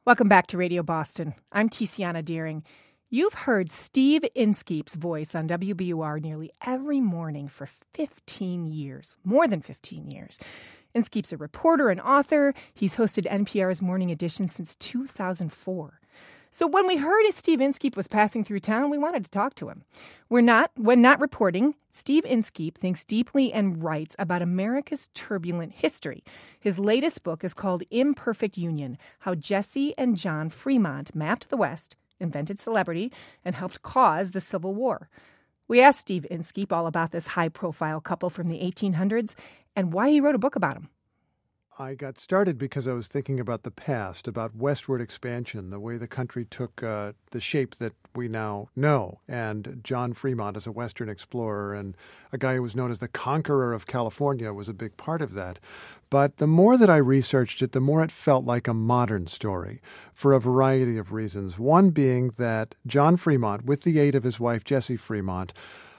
Welcome back to Radio Boston. I'm Tiziana Deering. You've heard Steve Inskeep's voice on WBUR nearly every morning for 15 years, more than 15 years. Inskeep's a reporter and author. He's hosted NPR's Morning Edition since 2004. So when we heard Steve Inskeep was passing through town, we wanted to talk to him. When not reporting, Steve Inskeep thinks deeply and writes about America's turbulent history. His latest book is called Imperfect Union: How Jesse and John Fremont Mapped the West, Invented Celebrity, and Helped Cause the Civil War. We asked Steve Inskeep all about this high-profile couple from the 1800s and why he wrote a book about them. I got started because I was thinking about the past, about westward expansion, the way the country took the shape that we now know. And John Fremont, as a Western explorer and a guy who was known as the conqueror of California, was a big part of that. But the more that I researched it, the more it felt like a modern story for a variety of reasons. One being that John Fremont, with the aid of his wife, Jessie Fremont,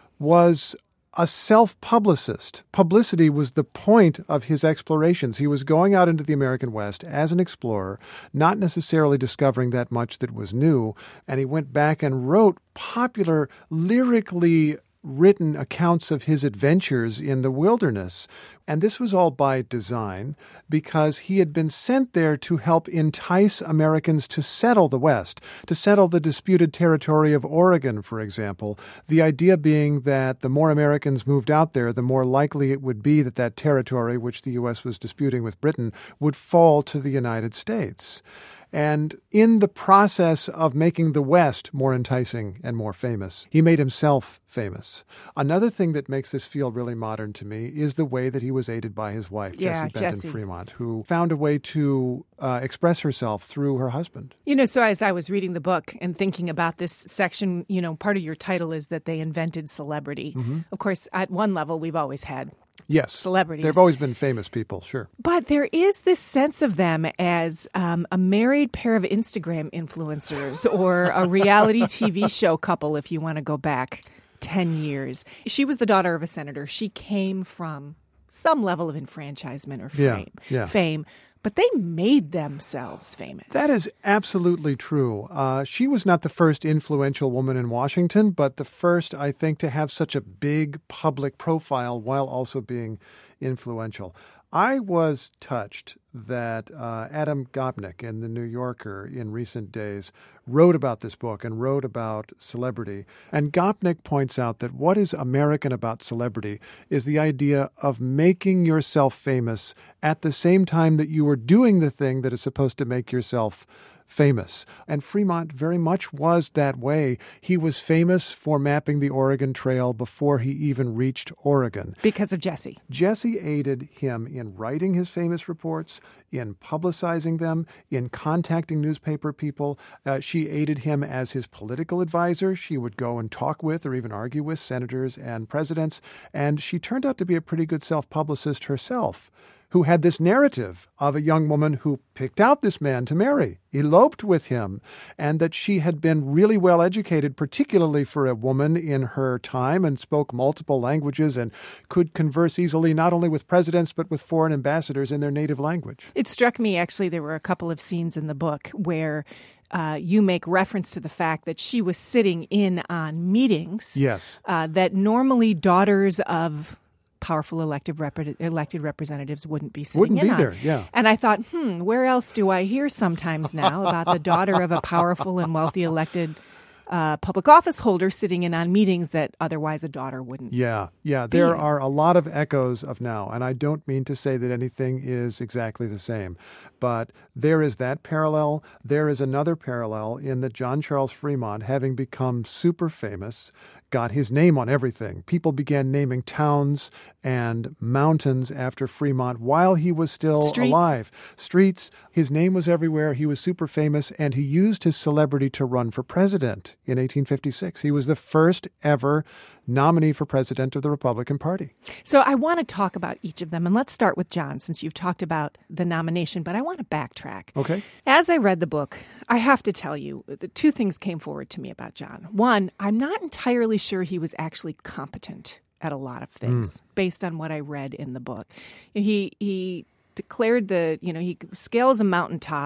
was a self-publicist. Publicity was the point of his explorations. He was going out into the American West as an explorer, not necessarily discovering that much that was new, and he went back and wrote popular, lyrically written accounts of his adventures in the wilderness. And this was all by design because he had been sent there to help entice Americans to settle the West, to settle the disputed territory of Oregon, for example. The idea being that the more Americans moved out there, the more likely it would be that that territory, which the U.S. was disputing with Britain, would fall to the United States. And in the process of making the West more enticing and more famous, he made himself famous. Another thing that makes this feel really modern to me is the way that he was aided by his wife, Jessie Benton Fremont, who found a way to express herself through her husband. So as I was reading the book and thinking about this section, part of your title is that they invented celebrity. Mm-hmm. Of course, at one level, we've always had celebrities. They've always been famous people, sure. But there is this sense of them as a married pair of Instagram influencers or a reality TV show couple, if you want to go back 10 years. She was the daughter of a senator. She came from some level of enfranchisement or fame. But they made themselves famous. That is absolutely true. She was not the first influential woman in Washington, but the first, I think, to have such a big public profile while also being influential. I was touched that Adam Gopnik in The New Yorker in recent days wrote about this book and wrote about celebrity. And Gopnik points out that what is American about celebrity is the idea of making yourself famous at the same time that you are doing the thing that is supposed to make yourself famous. And Fremont very much was that way. He was famous for mapping the Oregon Trail before he even reached Oregon. Because of Jessie. Jessie aided him in writing his famous reports, in publicizing them, in contacting newspaper people. She aided him as his political advisor. She would go and talk with or even argue with senators and presidents. And she turned out to be a pretty good self-publicist herself, who had this narrative of a young woman who picked out this man to marry, eloped with him, and that she had been really well educated, particularly for a woman in her time, and spoke multiple languages and could converse easily not only with presidents but with foreign ambassadors in their native language. It struck me, actually, there were a couple of scenes in the book where you make reference to the fact that she was sitting in on meetings that normally daughters of powerful elected representatives wouldn't be sitting in on. There, yeah. And I thought, where else do I hear sometimes now about the daughter of a powerful and wealthy elected public office holder sitting in on meetings that otherwise a daughter wouldn't? Yeah. There are a lot of echoes of now, and I don't mean to say that anything is exactly the same, but there is that parallel. There is another parallel in that John Charles Fremont, having become super famous, got his name on everything. People began naming towns and mountains after Fremont while he was still alive. Streets. His name was everywhere. He was super famous, and he used his celebrity to run for president in 1856. He was the first ever nominee for president of the Republican Party. So I want to talk about each of them, and let's start with John, since you've talked about the nomination, but I want to backtrack. Okay. As I read the book, I have to tell you, the two things came forward to me about John. One, I'm not entirely sure he was actually competent at a lot of things, based on what I read in the book. He declared he scales a mountaintop,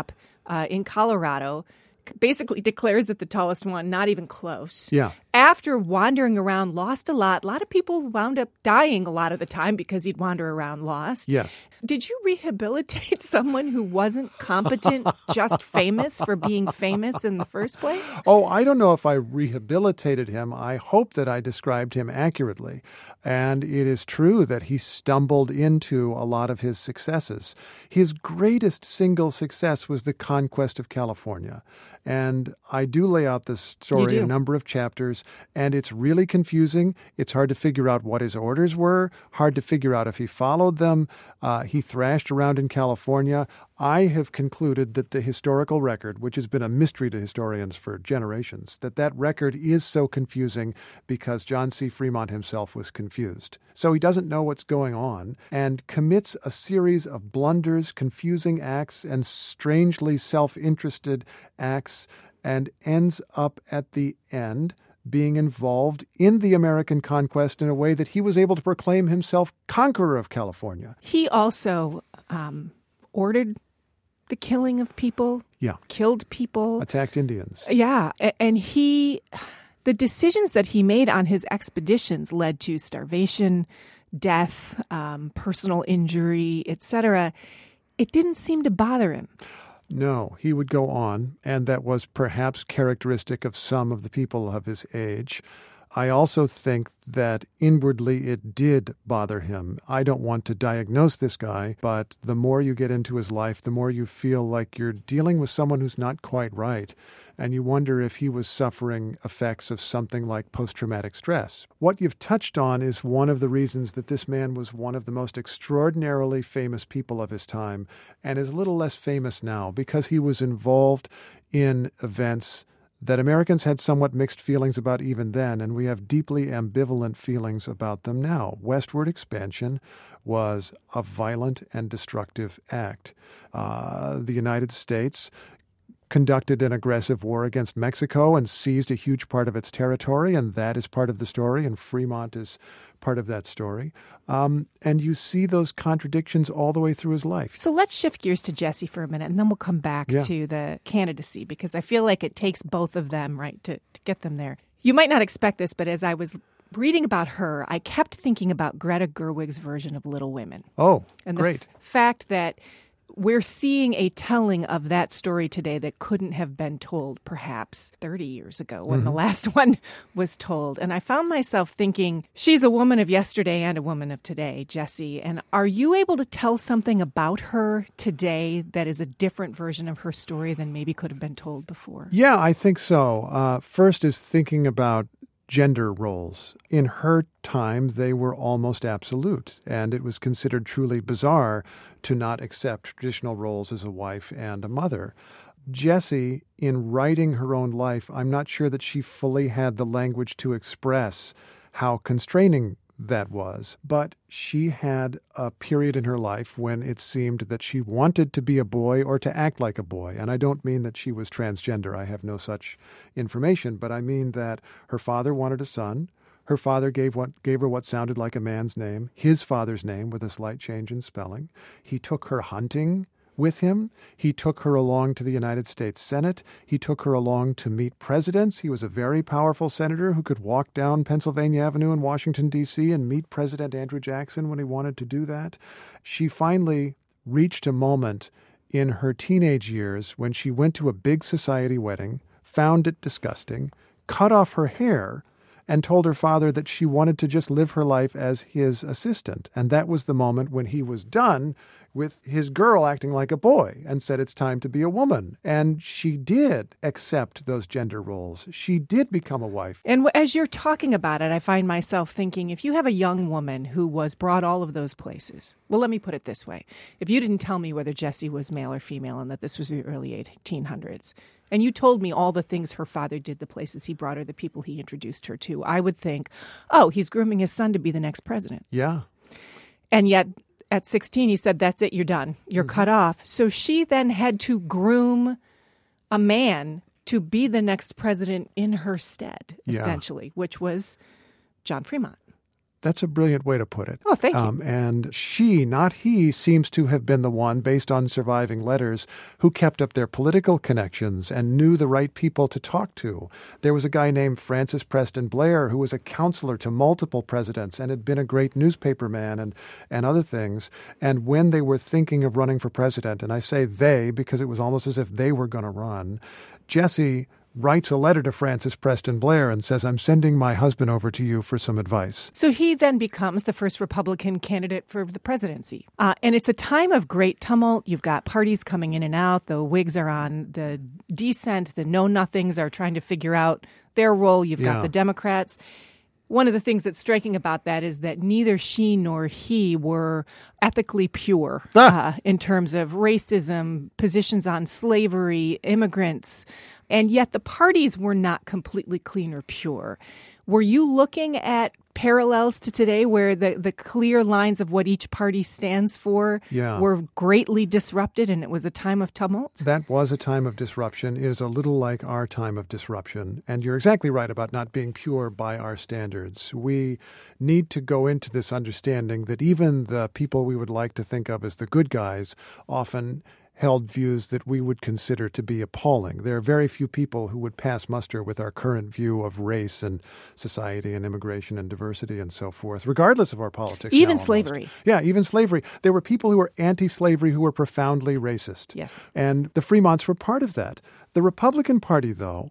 in Colorado, basically declares that the tallest one, not even close. Yeah. After wandering around, lost a lot. A lot of people wound up dying a lot of the time because he'd wander around lost. Yes. Did you rehabilitate someone who wasn't competent, just famous for being famous in the first place? Oh, I don't know if I rehabilitated him. I hope that I described him accurately. And it is true that he stumbled into a lot of his successes. His greatest single success was the conquest of California. And I do lay out this story in a number of chapters, and it's really confusing. It's hard to figure out what his orders were, hard to figure out if he followed them. He thrashed around in California. I have concluded that the historical record, which has been a mystery to historians for generations, that record is so confusing because John C. Fremont himself was confused. So he doesn't know what's going on and commits a series of blunders, confusing acts, and strangely self-interested acts, and ends up at the end being involved in the American conquest in a way that he was able to proclaim himself conqueror of California. He also ordered the killing of people, killed people. Attacked Indians. Yeah, and the decisions that he made on his expeditions led to starvation, death, personal injury, etc. It didn't seem to bother him. No, he would go on, and that was perhaps characteristic of some of the people of his age. I also think that inwardly it did bother him. I don't want to diagnose this guy, but the more you get into his life, the more you feel like you're dealing with someone who's not quite right. And you wonder if he was suffering effects of something like post-traumatic stress. What you've touched on is one of the reasons that this man was one of the most extraordinarily famous people of his time, and is a little less famous now because he was involved in events that Americans had somewhat mixed feelings about even then, and we have deeply ambivalent feelings about them now. Westward expansion was a violent and destructive act. The United States conducted an aggressive war against Mexico and seized a huge part of its territory, and that is part of the story, and Fremont is part of that story. And you see those contradictions all the way through his life. So let's shift gears to Jesse for a minute, and then we'll come back to the candidacy, because I feel like it takes both of them, right, to get them there. You might not expect this, but as I was reading about her, I kept thinking about Greta Gerwig's version of Little Women. Oh, and great. The fact that we're seeing a telling of that story today that couldn't have been told perhaps 30 years ago when the last one was told. And I found myself thinking, she's a woman of yesterday and a woman of today, Jesse. And are you able to tell something about her today that is a different version of her story than maybe could have been told before? Yeah, I think so. First is thinking about gender roles. In her time, they were almost absolute, and it was considered truly bizarre to not accept traditional roles as a wife and a mother. Jessie, in writing her own life, I'm not sure that she fully had the language to express how constraining that was, but she had a period in her life when it seemed that she wanted to be a boy or to act like a boy. And I don't mean that she was transgender. I have no such information, but I mean that her father wanted a son. Her father gave her what sounded like a man's name, his father's name with a slight change in spelling. He took her hunting with him. He took her along to the United States Senate. He took her along to meet presidents. He was a very powerful senator who could walk down Pennsylvania Avenue in Washington, D.C. and meet President Andrew Jackson when he wanted to do that. She finally reached a moment in her teenage years when she went to a big society wedding, found it disgusting, cut off her hair, and told her father that she wanted to just live her life as his assistant. And that was the moment when he was done with his girl acting like a boy and said it's time to be a woman. And she did accept those gender roles. She did become a wife. And as you're talking about it, I find myself thinking, if you have a young woman who was brought all of those places, well, let me put it this way. If you didn't tell me whether Jessie was male or female and that this was the early 1800s, and you told me all the things her father did, the places he brought her, the people he introduced her to, I would think, oh, he's grooming his son to be the next president. Yeah. And yet, at 16, he said, that's it, you're done. You're cut off. So she then had to groom a man to be the next president in her stead, essentially, which was John Fremont. That's a brilliant way to put it. Oh, thank you. And she, not he, seems to have been the one, based on surviving letters, who kept up their political connections and knew the right people to talk to. There was a guy named Francis Preston Blair who was a counselor to multiple presidents and had been a great newspaper man and other things. And when they were thinking of running for president, and I say they because it was almost as if they were going to run, Jesse writes a letter to Francis Preston Blair and says, I'm sending my husband over to you for some advice. So he then becomes the first Republican candidate for the presidency. And it's a time of great tumult. You've got parties coming in and out. The Whigs are on the descent. The know-nothings are trying to figure out their role. You've got the Democrats. One of the things that's striking about that is that neither she nor he were ethically pure in terms of racism, positions on slavery, immigrants, and yet the parties were not completely clean or pure. Were you looking at parallels to today where the clear lines of what each party stands for were greatly disrupted and it was a time of tumult? That was a time of disruption. It is a little like our time of disruption. And you're exactly right about not being pure by our standards. We need to go into this understanding that even the people we would like to think of as the good guys often held views that we would consider to be appalling. There are very few people who would pass muster with our current view of race and society and immigration and diversity and so forth, regardless of our politics. Even slavery. Yeah, even slavery. There were people who were anti-slavery who were profoundly racist. Yes. And the Fremonts were part of that. The Republican Party, though,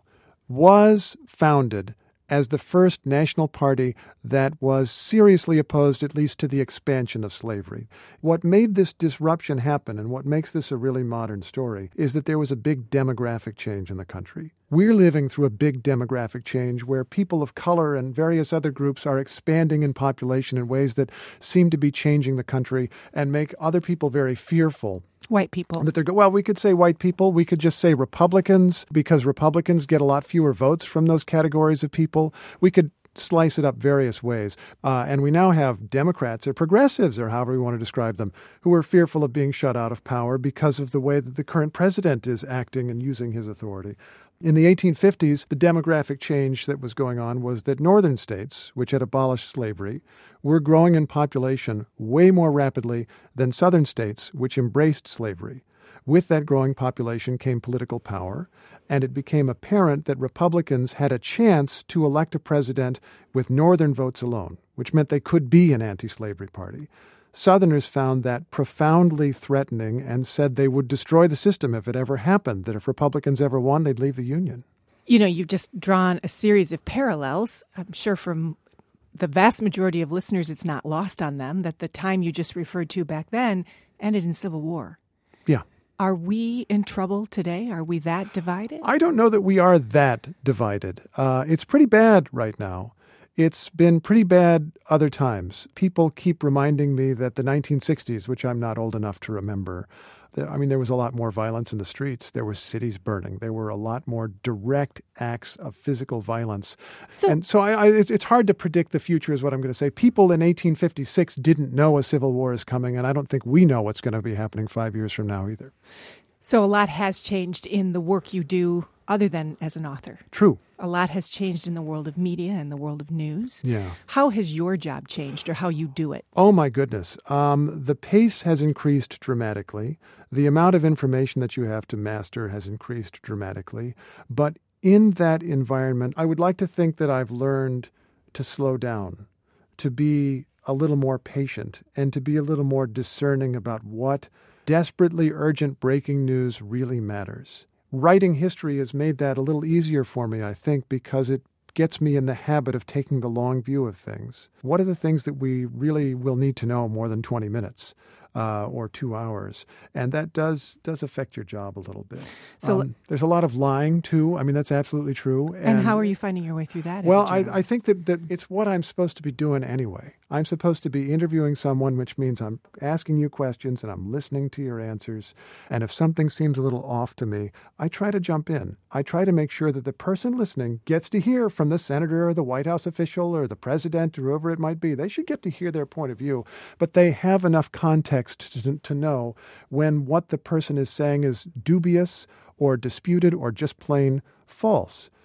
was founded as the first national party that was seriously opposed, at least to the expansion of slavery. What made this disruption happen, and what makes this a really modern story, is that there was a big demographic change in the country. We're living through a big demographic change where people of color and various other groups are expanding in population in ways that seem to be changing the country and make other people very fearful. White people. Well, we could say white people. We could just say Republicans, because Republicans get a lot fewer votes from those categories of people. We could slice it up various ways. And we now have Democrats or progressives, or however we want to describe them, who are fearful of being shut out of power because of the way that the current president is acting and using his authority. In the 1850s, the demographic change that was going on was that northern states, which had abolished slavery, were growing in population way more rapidly than southern states, which embraced slavery. With that growing population came political power, and it became apparent that Republicans had a chance to elect a president with northern votes alone, which meant they could be an anti-slavery party. Southerners found that profoundly threatening and said they would destroy the system if it ever happened, that if Republicans ever won, they'd leave the Union. You know, you've just drawn a series of parallels. I'm sure from the vast majority of listeners, it's not lost on them that the time you just referred to back then ended in civil war. Yeah. Are we in trouble today? Are we that divided? I don't know that we are that divided. It's pretty bad right now. It's been pretty bad other times. People keep reminding me that the 1960s, which I'm not old enough to remember, there was a lot more violence in the streets. There were cities burning. There were a lot more direct acts of physical violence. So it's hard to predict the future is what I'm going to say. People in 1856 didn't know a civil war is coming, and I don't think we know what's going to be happening 5 years from now either. So a lot has changed in the work you do other than as an author. True. A lot has changed in the world of media and the world of news. Yeah. How has your job changed or how you do it? Oh, my goodness. The pace has increased dramatically. The amount of information that you have to master has increased dramatically. But in that environment, I would like to think that I've learned to slow down, to be a little more patient, and to be a little more discerning about what desperately urgent breaking news really matters. Writing history has made that a little easier for me, I think, because it gets me in the habit of taking the long view of things. What are the things that we really will need to know more than 20 minutes or 2 hours? And that does affect your job a little bit. So there's a lot of lying, too. I mean, that's absolutely true. And how are you finding your way through that? Well, I think that it's what I'm supposed to be doing anyway. I'm supposed to be interviewing someone, which means I'm asking you questions and I'm listening to your answers. And if something seems a little off to me, I try to jump in. I try to make sure that the person listening gets to hear from the senator or the White House official or the president or whoever it might be. They should get to hear their point of view, but they have enough context to know when what the person is saying is dubious or disputed or just plain false.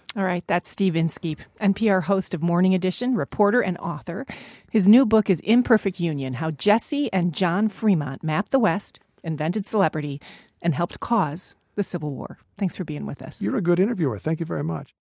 All right, that's Steve Inskeep, NPR host of Morning Edition, reporter and author. His new book is Imperfect Union, How Jesse and John Fremont Mapped the West, Invented Celebrity, and Helped Cause the Civil War. Thanks for being with us. You're a good interviewer. Thank you very much.